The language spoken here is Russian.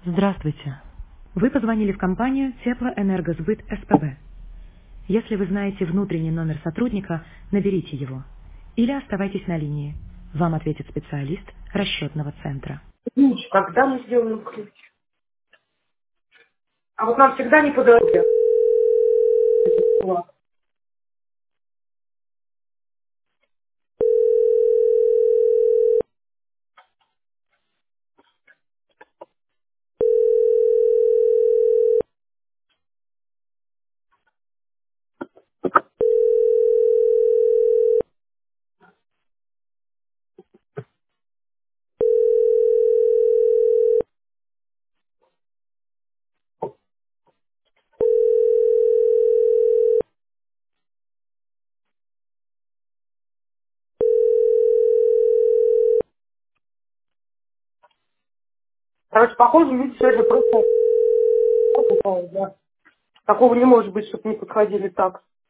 Здравствуйте. Вы позвонили в компанию Теплоэнергосбыт СПБ. Если вы знаете внутренний номер сотрудника, наберите его. Или оставайтесь на линии. Вам ответит специалист расчетного центра. Ключ, когда мы сделаем ключ? А вот нам всегда не подают. Короче, похоже, люди сегодня просто... Да. Такого не может быть, чтобы не подходили так.